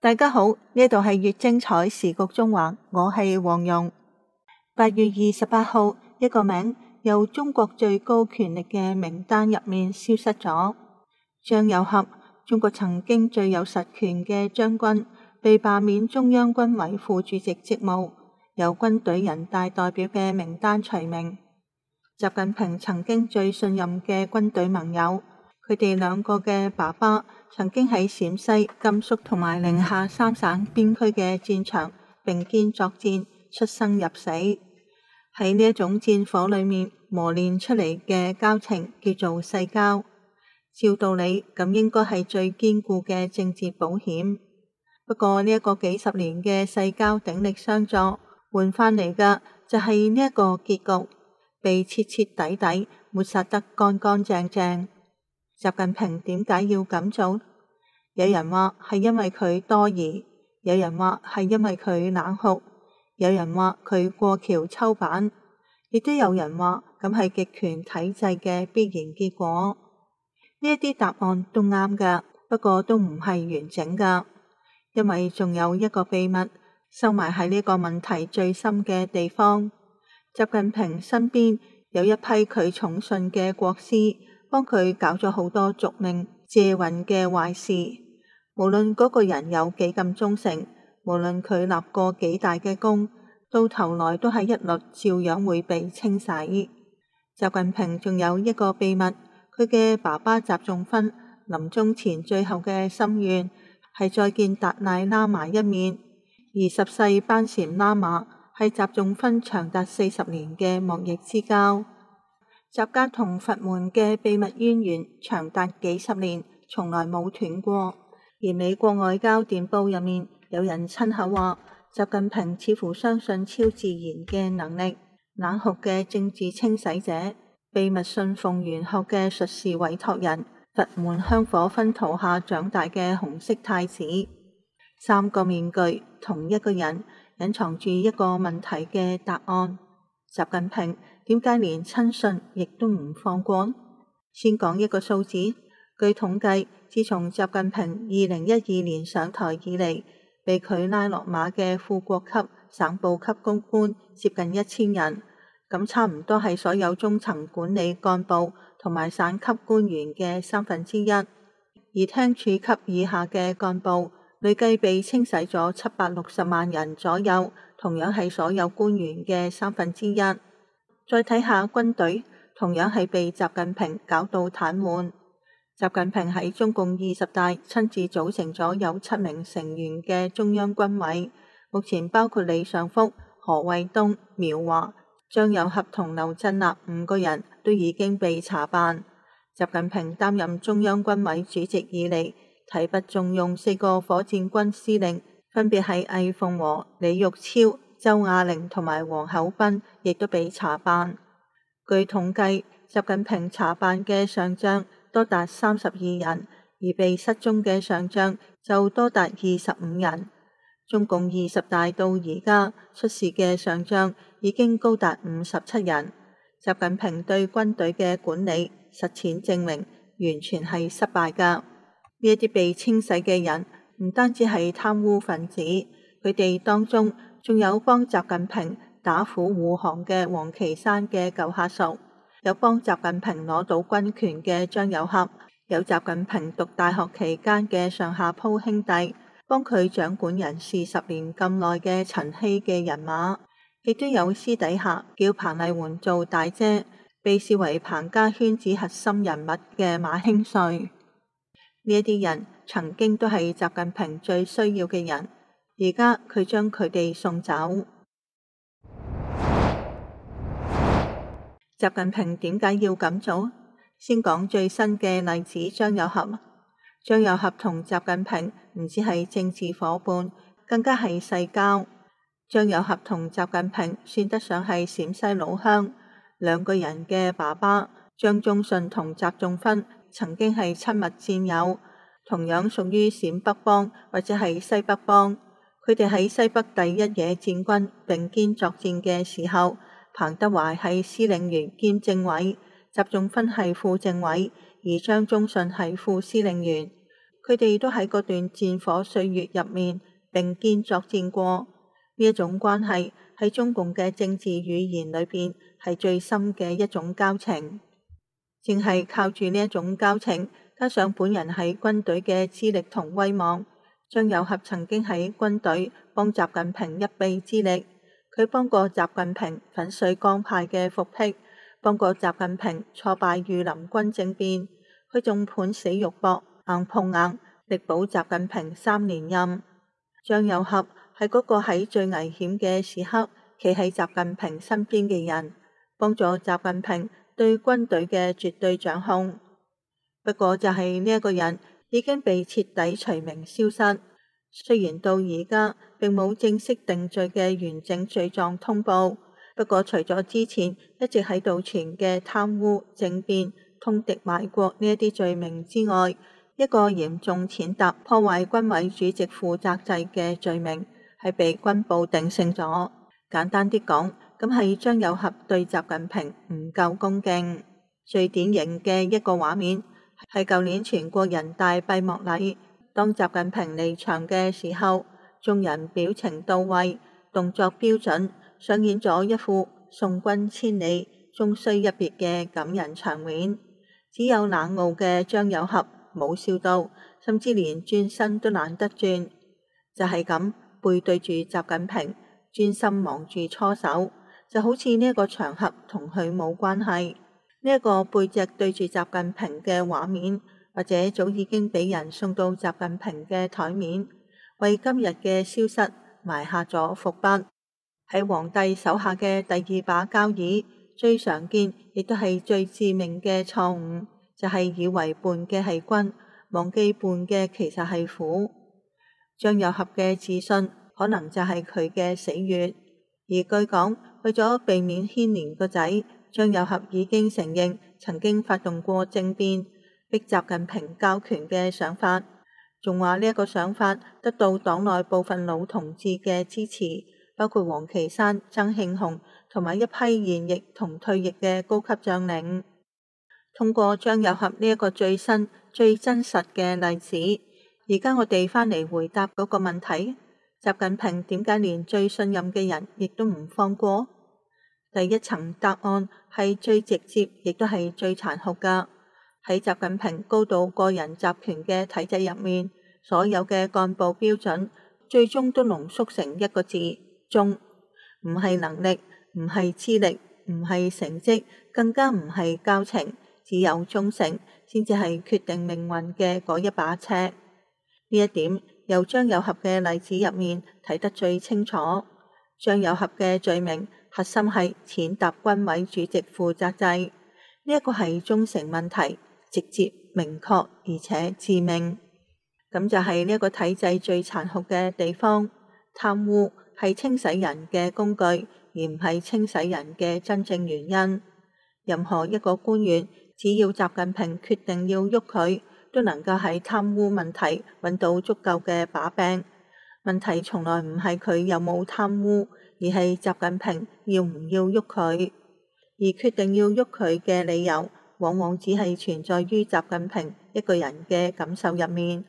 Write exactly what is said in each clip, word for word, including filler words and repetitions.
大家好，呢度係粵精彩時局中環，我係黃蓉。八月二十八號，一個名由中國最高權力嘅名單入面消失咗。張又俠，中國曾經最有實權嘅將軍，被罷免中央軍委副主席職務，由軍隊人大代表嘅名單除名。習近平曾經最信任嘅軍隊盟友，佢哋兩個嘅爸爸曾經喺陝西、甘肅同埋寧夏三省邊區嘅戰場並肩作戰，出生入死。喺呢一種戰火裏面磨練出嚟嘅交情叫做世交。照道理咁應該係最堅固嘅政治保險。不過呢一個幾十年嘅世交鼎力相助，換翻嚟嘅就係呢一個結局，被徹徹底底抹殺得乾乾淨淨。習近平點解要咁做？有人話係因為佢多疑，有人話係因為佢冷酷，有人話佢過橋抽板，亦都有人話咁係極權體制嘅必然結果。呢一啲答案都啱噶，不過都唔係完整噶，因為仲有一個秘密收埋喺呢個問題最深嘅地方。習近平身邊有一批佢寵信嘅國師，幫佢搞咗好多續命借運嘅壞事。無論嗰個人有幾咁忠誠，無論佢立過幾大嘅功，到頭來都係一律照樣會被清洗。習近平仲有一個秘密，佢嘅爸爸習仲勳臨終前最後嘅心願係再見達賴喇嘛一面，而十世班禪喇嘛係習仲勳長達四十年嘅莫逆之交。習家同佛門嘅秘密淵源長達幾十年，從來冇斷過。而美國外交電報入面有人親口話，習近平似乎相信超自然嘅能力。冷酷嘅政治清洗者，秘密信奉玄學嘅術士委託人，佛門香火熏陶下長大嘅紅色太子，三個面具，同一個人，隱藏住一個問題嘅答案。習近平點解連親信亦都唔放過？先講一個數字，據統計，自從習近平二零一二年上台以嚟，被佢拉落馬嘅副國級、省部級高官接近一千人，咁差唔多係所有中層管理幹部同埋省級官員嘅三分之一。而廳處級以下嘅幹部累計被清洗咗七百六十萬人左右，同樣係所有官員嘅三分之一。再睇下軍隊，同樣係被習近平搞到癱瘓。習近平喺中共二十大親自組成咗有七名成員嘅中央軍委，目前包括李尚福、何衛東、苗華、張又俠同劉振立五個人都已經被查辦。習近平擔任中央軍委主席以嚟，提拔重用四個火箭軍司令，分別係魏鳳和、李玉超、周亞玲同埋王厚斌，亦都被查辦。據統計，習近平查辦嘅上將多達三十二人，而被失蹤嘅上將就多達二十五人。中共二十大到而家出事嘅上將已經高達五十七人。習近平對軍隊嘅管理實踐證明完全係失敗噶。呢一啲被清洗嘅人唔單止係貪污分子，佢哋當中仲有幫習近平打虎護航嘅王岐山嘅舊下屬，有幫習近平攞到軍權嘅張又俠，有習近平讀大學期間嘅上下鋪兄弟，幫佢掌管人事十年咁耐嘅陳希嘅人馬，亦都有私底下叫彭麗媛做大姐，被視為彭家圈子核心人物嘅馬興瑞。呢一啲人曾經都係習近平最需要嘅人，而家佢將佢哋送走。習近平點解要咁做？先講最新嘅例子張又俠。張又俠同習近平唔止係政治夥伴，更加係世交。張又俠同習近平算得上係陝西老鄉，兩個人嘅爸爸張宗遜同習仲勳曾經係親密戰友，同樣屬於陝北幫或者係西北幫。佢哋喺西北第一野戰軍並肩作戰嘅時候，彭德懷係司令員兼政委，習仲勳係副政委，而張宗遜係副司令員。 佢哋都喺嗰段戰火歲月入面並肩作戰過。呢一種關係喺中共嘅政治語言裏邊係最深嘅一種交情。正係靠住呢一種交情，加上本人喺軍隊嘅資歷同威望，張又俠曾經喺軍隊幫習近平一臂之力。佢幫過習近平粉碎江派嘅復辟，幫過習近平挫敗御林軍政變。佢仲判死肉搏，硬碰硬，力保習近平三連任。張又俠係嗰個喺最危險嘅時刻企喺習近平身邊嘅人，幫助習近平對軍隊嘅絕對掌控。不過就係呢一個人已經被徹底除名消失。雖然到而家並冇正式定罪嘅完整罪狀通報，不過除咗之前一直喺度傳嘅貪污、政變、通敵賣國呢一啲罪名之外，一個嚴重踐踏破壞軍委主席負責制嘅罪名係被軍部定性咗。簡單啲講，咁係張又俠對習近平唔夠恭敬。最典型嘅一個畫面係舊年全國人大閉幕禮，當習近平離場嘅時候，眾人表情到位，動作標準，上演咗一副送君千里，終須一別嘅感人場面。只有冷傲嘅張又俠冇笑到，甚至連轉身都懶得轉，就係咁背對住習近平，專心忙住搓手，就好似呢一個場合同佢冇關係。呢一個背脊對住習近平嘅畫面，或者早已經俾人送到習近平嘅台面，為今日嘅消失埋下咗伏筆。喺皇帝手下嘅第二把交椅，最常見亦都係最致命嘅錯誤，就係以為伴嘅係君，忘記伴嘅其實係虎。張又俠嘅自信可能就係佢嘅死穴。而據講，為咗避免牽連個仔，張又俠已經承認曾經發動過政變，逼習近平交權嘅想法，仲話呢一個想法得到黨內部分老同志嘅支持，包括王岐山、曾慶紅同埋一批現役同退役嘅高級將領。通過張又俠呢一個最新最真實嘅例子，而家我哋翻嚟回答嗰個問題：習近平點解連最信任嘅人亦都唔放過？第一層答案係最直接，亦都係最殘酷噶。喺習近平高度個人集權嘅體制入面，所有嘅幹部標準最終都濃縮成一個字：忠。唔係能力，唔係資歷，唔係成績，更加唔係交情，只有忠誠先至係決定命運嘅嗰一把尺。呢一點由張又俠嘅例子入面睇得最清楚。張又俠嘅罪名核心係踐踏軍委主席負責制，呢一個係忠誠問題，直接、明確而且致命。咁就係呢一個體制最殘酷嘅地方。貪污係清洗人嘅工具，而唔係清洗人嘅真正原因。任何一個官員，只要習近平決定要喐佢，都能夠喺貪污問題揾到足夠嘅把柄。問題從來唔係佢有冇貪污，而係習近平要唔要喐佢。而決定要喐佢嘅理由，往往只係存在於習近平一個人嘅感受入面。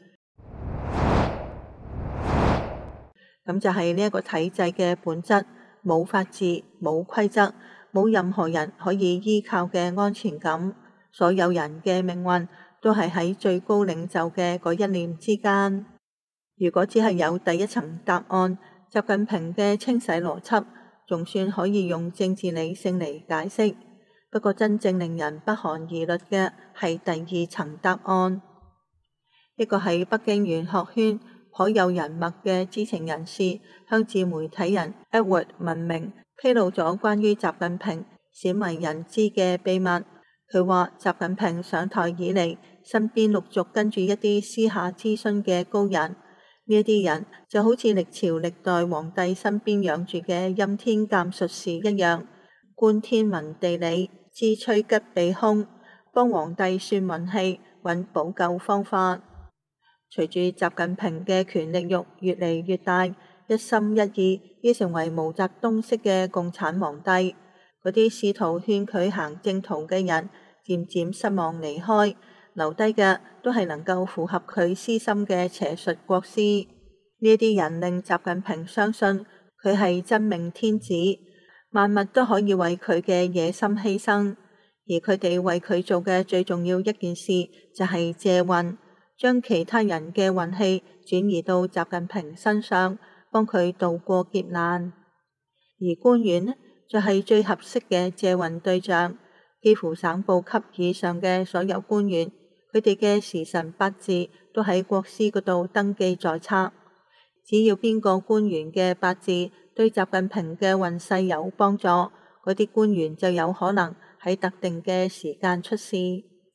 咁就係呢一個體制嘅本質，冇法治、冇規則，冇任何人可以依靠嘅安全感。所有人嘅命運都係喺最高領袖嘅嗰一念之間。如果只係有第一層答案，習近平嘅清洗邏輯仲算可以用政治理性嚟解釋。不過真正令人不寒而慄嘅係第二層答案。一個喺北京玄學圈頗有人脈嘅知情人士向自媒體人 Edward 文明披露咗關於習近平鮮為人知嘅秘密。佢話習近平上台以嚟，身邊陸續跟住一啲私下諮詢嘅高人，呢一啲人就好似歷朝歷代皇帝身邊養住嘅欽天監術士一樣，觀天文地理，知趨吉避凶，幫皇帝算運氣，揾補救方法。隨住習近平嘅權力欲越嚟越大，一心一意要成為毛澤東式嘅共產皇帝，嗰啲試圖勸佢行正途嘅人漸漸失望離開， 留低嘅都係能夠符合佢私心嘅邪術國師。呢啲人令習近平相信佢係真命天子，萬物都可以為佢嘅野心犧牲。而佢哋為佢做嘅最重要一件事就係借運，將其他人嘅運氣轉移到習近平身上，幫佢渡過劫難。而官員呢，就係最合適嘅借運對象。幾乎省部級以上嘅所有官員，佢哋嘅時辰八字都喺國師嗰度登記在冊。只要邊個官員嘅八字對習近平嘅運勢有幫助，嗰啲官員就有可能喺特定嘅時間出事。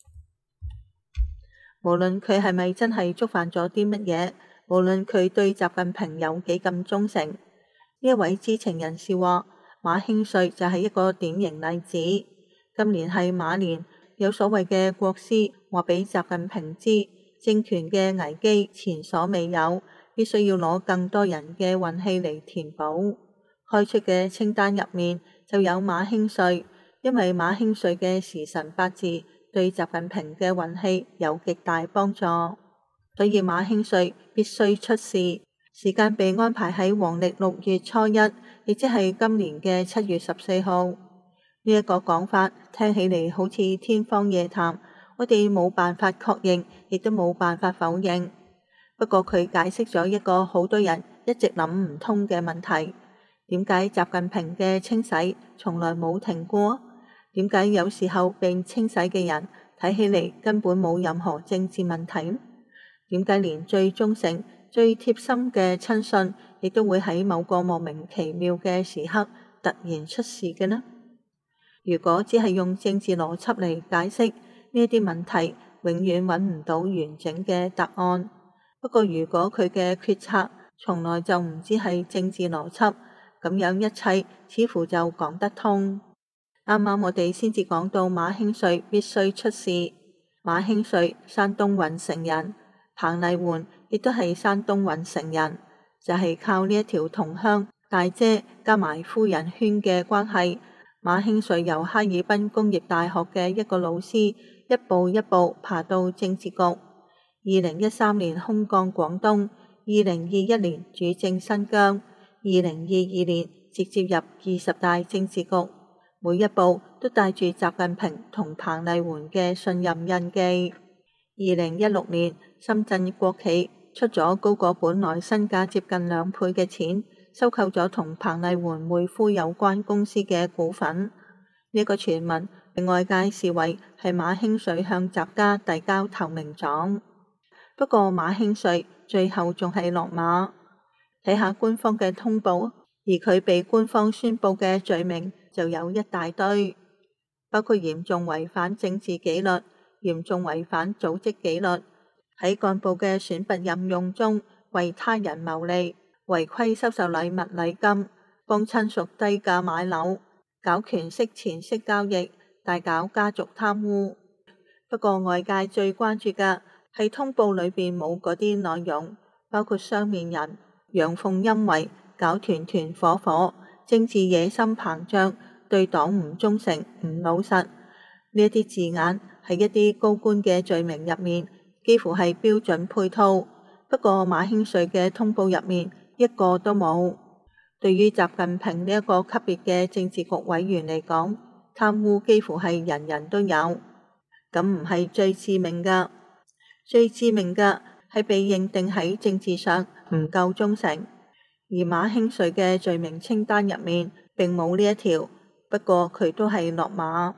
無論佢係咪真係觸犯咗啲乜嘢，無論佢對習近平有幾咁忠誠，呢一位知情人士話，馬興瑞就係一個典型例子。今年係馬年，有所謂嘅國師話俾習近平知，政權嘅危機前所未有，必須要攞更多人嘅運氣嚟填補。開出嘅清單入面就有馬興瑞，因為馬興瑞嘅時辰八字對習近平嘅運氣有極大幫助，所以馬興瑞必須出事。時間被安排喺黃曆六月初一，亦即係今年嘅七月十四號。呢一個講法聽起嚟好似天方夜譚，我哋冇辦法確認，亦都冇辦法否認。不過佢解釋咗一個好多人一直諗唔通嘅問題：點解習近平嘅清洗從來冇停過？點解有時候被清洗嘅人睇起嚟根本冇任何政治問題？點解連最忠誠、最貼心嘅親信，亦都會喺某個莫名其妙嘅時刻突然出事嘅呢？如果只係用政治邏輯嚟解釋呢啲問題，永遠揾唔到完整嘅答案。不過如果佢嘅決策從來就唔只係政治邏輯，咁樣一切似乎就講得通。啱啱我哋先至講到馬興瑞必須出事。馬興瑞山東運城人，彭麗媛亦都係山東運城人，就係、是、靠呢一條同鄉大姐加埋夫人圈嘅關係。馬興瑞由哈爾濱工業大學嘅一個老師一步一步爬到政治局，二零一三年空降廣東，二零二一年主政新疆，二零二二年直接入二十大政治局，每一步都帶住習近平同彭麗媛嘅信任印記。二零一六年深圳國企出咗高過本來身價接近兩倍嘅錢，收購咗同彭麗媛妹夫有關公司嘅股份。呢、這個傳聞被外界視為係馬興瑞向習家遞交投名狀。不過馬興瑞最後仲係落馬。睇下官方嘅通報，而佢被官方宣布嘅罪名就有一大堆，包括嚴重違反政治紀律、嚴重違反組織紀律、喺幹部嘅選拔任用中為他人謀利、違規收受禮物禮金、幫親屬低價買樓、搞權色錢色交易、大搞家族貪污。不過外界最關注嘅係通報裏邊冇嗰啲內容，包括雙面人、陽奉陰違、搞團團伙伙、政治野心膨脹、對黨唔忠誠、唔老實。呢一啲字眼喺一啲高官嘅罪名入面幾乎係標準配套，不過馬興瑞嘅通報入面一個都冇。對於習近平呢一個級別嘅政治局委員嚟講，貪污幾乎係人人都有。咁唔係最致命㗎，最致命嘅係被認定喺政治上唔夠忠誠。而馬興瑞嘅罪名清單入面並冇呢一條，不過佢都係落馬。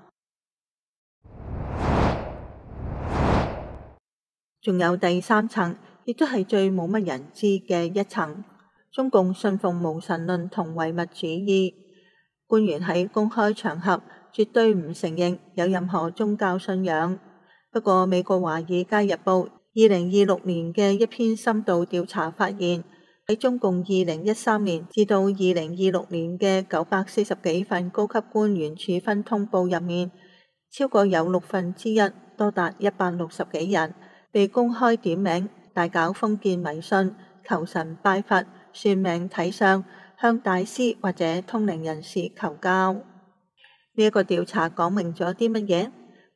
仲有第三層，亦都係最冇乜人知嘅一層。中共信奉無神論同唯物主義，官員喺公開場合絕對唔承認有任何宗教信仰。不過美國華爾街日報二零二六年嘅一篇深度調查發現，喺中共二零一三年至到二零二六年嘅九百四十幾份高級官員處分通報入面，超過有六分之一，多達一百六十幾人被公開點名，大搞封建迷信、求神拜佛、算命睇相、向大師或者通靈人士求教。呢、這、一個調查講明咗啲乜嘢？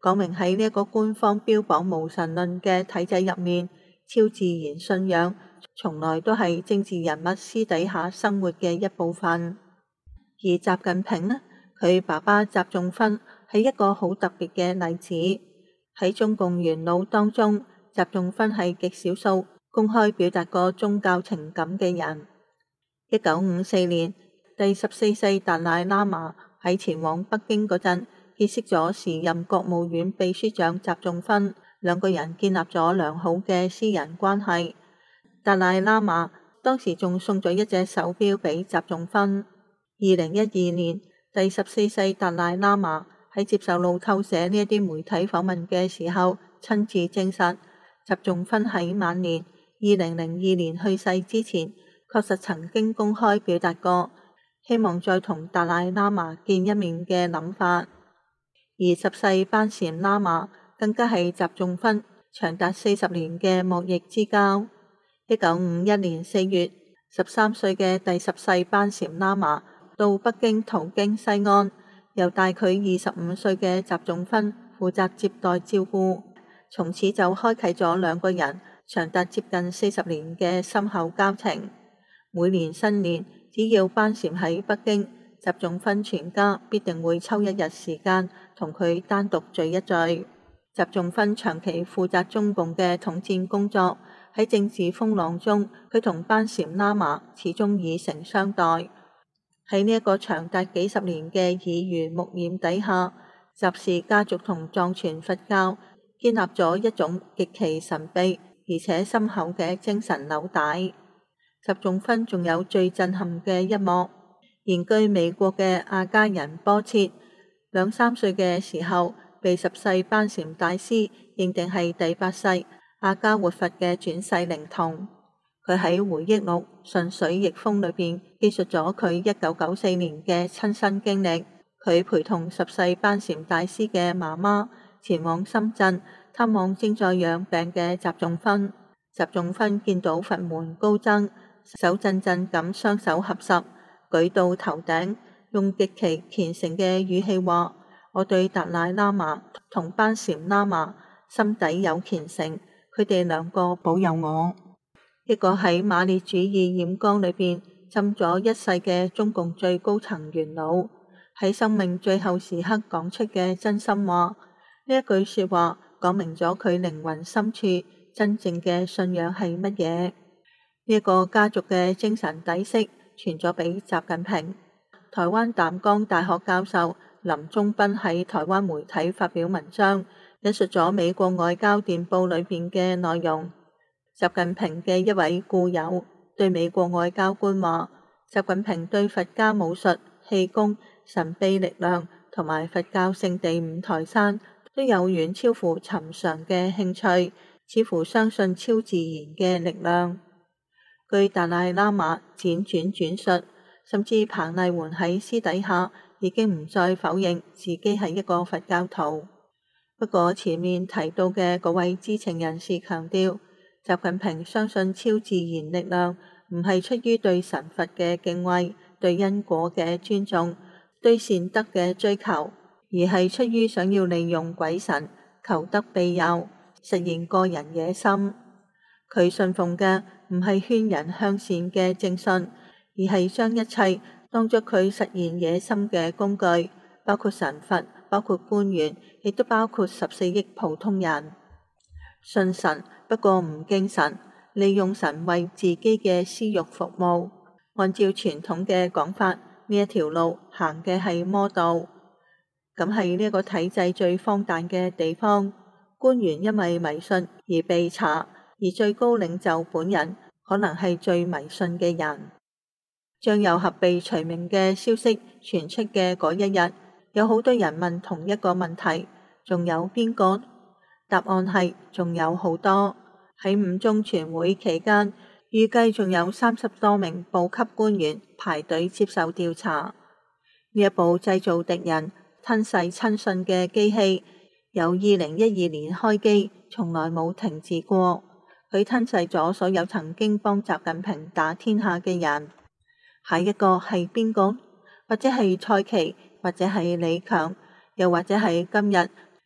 講明喺呢一個官方標榜無神論嘅體制入面，超自然信仰從來都係政治人物私底下生活嘅一部分。而習近平呢，佢爸爸習仲勳係一個好特別嘅例子。喺中共元老當中，習仲勳係極少數公開表達過宗教情感嘅人。一九五四年，第十四世達賴喇嘛喺前往北京嗰陣，結識咗時任國務院秘書長習仲勳，兩個人建立咗良好嘅私人關係。達賴喇嘛當時仲送咗一隻手錶俾習仲勳。二零一二年，第十四世達賴喇嘛喺接受路透社呢一啲媒體訪問嘅時候，親自證實習仲勳喺晚年二零零二年去世之前，確實曾經公開表達過希望再同達賴喇嘛見一面嘅諗法。而十世班禪喇嘛更加係習仲勳長達四十年嘅莫逆之交。一九五一年四月，十三歲嘅第十世班禪喇嘛到北京途經西安，由大佢二十五歲嘅習仲勳負責接待照顧，從此就開啟咗兩個人長達接近四十年嘅深厚交情。每年新年，只要班禪喺北京，習仲勳全家必定會抽一日時間同佢單獨聚一聚。習仲勳長期負責中共嘅統戰工作，喺政治風浪中，佢同班禪喇嘛始終以誠相待。喺呢一個長達幾十年嘅耳濡目染底下，習氏家族同藏傳佛教建立咗一種極其神秘而且深厚嘅精神紐帶。習仲勳仲有最震撼嘅一幕，現居美國嘅阿家仁波切，兩三歲嘅時候被十世班禪大師認定係第八世阿家活佛嘅轉世靈童。佢喺回憶錄《順水逆風》裏邊記述咗佢一九九四年嘅親身經歷。佢陪同十世班禪大師嘅媽媽前往深圳探望正在養病嘅習仲勳。習仲勳見到佛門高僧，手震震咁雙手合十，舉到頭頂，用極其虔誠嘅語氣話：我對達賴喇嘛同班禪喇嘛心底有虔誠，佢哋兩個保佑我。一個喺馬列主義染缸裏邊浸咗一世嘅中共最高層元老，喺生命最後時刻講出嘅真心話，呢一句說話講明咗佢靈魂深處真正嘅信仰係乜嘢。呢一個家族嘅精神底色傳咗俾習近平。台灣淡江大學教授林忠斌喺台灣媒體發表文章，引述咗美國外交電報裏邊嘅內容。習近平嘅一位故友對美國外交官話：習近平對佛家武術、氣功、神秘力量同埋佛教聖地五台山都有遠超乎尋常嘅興趣，似乎相信超自然嘅力量。據達賴喇嘛輾轉轉述，甚至彭麗媛喺私底下已經唔再否認自己係一個佛教徒。不過前面提到嘅嗰位知情人士強調，習近平相信超自然力量唔係出於對神佛嘅敬畏、對因果嘅尊重、對善德嘅追求，而係出於想要利用鬼神求得庇佑，實現個人野心。佢信奉嘅唔係勸人向善嘅正信，而係將一切當作佢實現野心嘅工具，包括神佛，包括官員，亦都包括十四億普通人。信神不過唔敬神，利用神為自己嘅私欲服務。按照傳統嘅講法，呢一條路行嘅係魔道。咁係呢一個體制最荒誕嘅地方。官員因為迷信而被查，而最高領袖本人可能係最迷信嘅人。張又俠被除名嘅消息傳出嘅嗰一日，有好多人問同一個問題：仲有邊個？答案係仲有好多。喺五中全會期間，預計仲有三十多名部級官員排隊接受調查。呢一部製造敵人、吞噬親信嘅機器，由二零一二年開機，從來冇停止過。佢吞噬咗所有曾經幫習近平打天下嘅人。下一個係邊個？或者係蔡奇，或者係李強，又或者係今日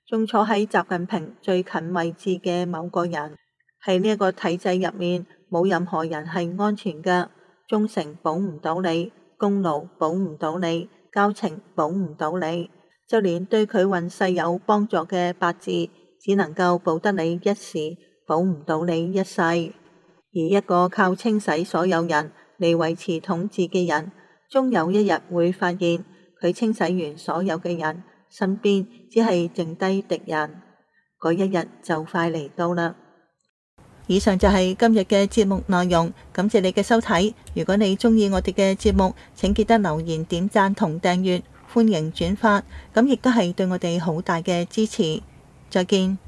仲坐喺習近平最近位置嘅某個人。喺呢一個體制入面，冇任何人係安全㗎。忠誠保唔到你，功勞保唔到你，交情保唔到你，就連對佢運勢有幫助嘅八字，只能夠保得你一時，保唔到你一世。而一個靠清洗所有人嚟維持統治嘅人，終有一日會發現，佢清洗完所有嘅人，身邊只係剩低敵人。嗰一日就快嚟到啦。以上就係今日嘅節目內容，感謝你嘅收睇。如果你鍾意我哋嘅節目，請記得留言、點讚同訂閱，歡迎轉發，咁亦都係對我哋好大嘅支持。再見。